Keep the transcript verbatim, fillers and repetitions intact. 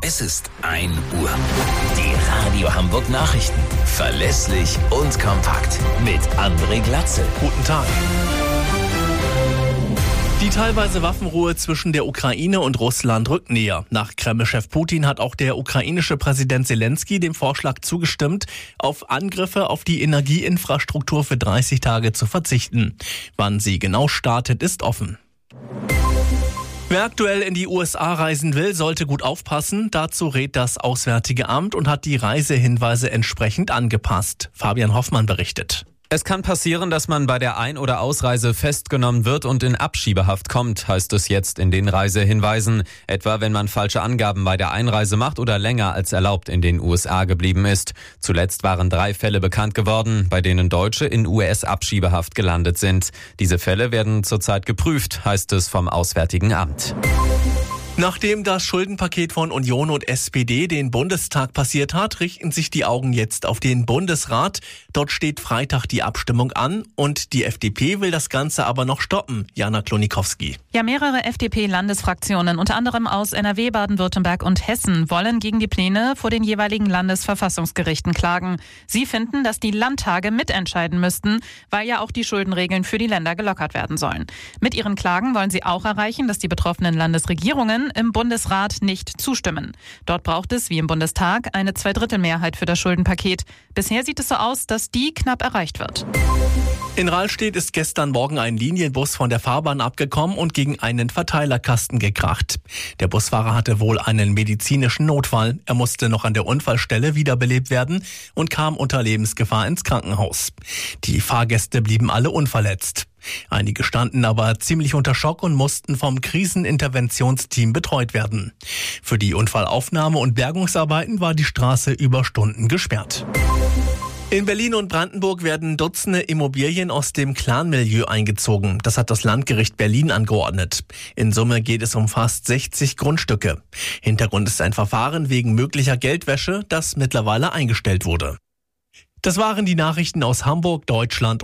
Es ist ein Uhr. Die Radio Hamburg Nachrichten. Verlässlich und kompakt. Mit André Glatzel. Guten Tag. Die teilweise Waffenruhe zwischen der Ukraine und Russland rückt näher. Nach Kreml-Chef Putin hat auch der ukrainische Präsident Zelensky dem Vorschlag zugestimmt, auf Angriffe auf die Energieinfrastruktur für dreißig Tage zu verzichten. Wann sie genau startet, ist offen. Wer aktuell in die U S A reisen will, sollte gut aufpassen. Dazu rät das Auswärtige Amt und hat die Reisehinweise entsprechend angepasst. Fabian Hoffmann berichtet. Es kann passieren, dass man bei der Ein- oder Ausreise festgenommen wird und in Abschiebehaft kommt, heißt es jetzt in den Reisehinweisen. Etwa wenn man falsche Angaben bei der Einreise macht oder länger als erlaubt in den U S A geblieben ist. Zuletzt waren drei Fälle bekannt geworden, bei denen Deutsche in U S-Abschiebehaft gelandet sind. Diese Fälle werden zurzeit geprüft, heißt es vom Auswärtigen Amt. Nachdem das Schuldenpaket von Union und S P D den Bundestag passiert hat, richten sich die Augen jetzt auf den Bundesrat. Dort steht Freitag die Abstimmung an und die F D P will das Ganze aber noch stoppen. Jana Klonikowski. Ja, mehrere F D P-Landesfraktionen, unter anderem aus N R W, Baden-Württemberg und Hessen, wollen gegen die Pläne vor den jeweiligen Landesverfassungsgerichten klagen. Sie finden, dass die Landtage mitentscheiden müssten, weil ja auch die Schuldenregeln für die Länder gelockert werden sollen. Mit ihren Klagen wollen sie auch erreichen, dass die betroffenen Landesregierungen im Bundesrat nicht zustimmen. Dort braucht es, wie im Bundestag, eine Zweidrittelmehrheit für das Schuldenpaket. Bisher sieht es so aus, dass die knapp erreicht wird. In Rahlstedt ist gestern Morgen ein Linienbus von der Fahrbahn abgekommen und gegen einen Verteilerkasten gekracht. Der Busfahrer hatte wohl einen medizinischen Notfall. Er musste noch an der Unfallstelle wiederbelebt werden und kam unter Lebensgefahr ins Krankenhaus. Die Fahrgäste blieben alle unverletzt. Einige standen aber ziemlich unter Schock und mussten vom Kriseninterventionsteam betreut werden. Für die Unfallaufnahme und Bergungsarbeiten war die Straße über Stunden gesperrt. In Berlin und Brandenburg werden Dutzende Immobilien aus dem Clanmilieu eingezogen. Das hat das Landgericht Berlin angeordnet. In Summe geht es um fast sechzig Grundstücke. Hintergrund ist ein Verfahren wegen möglicher Geldwäsche, das mittlerweile eingestellt wurde. Das waren die Nachrichten aus Hamburg, Deutschland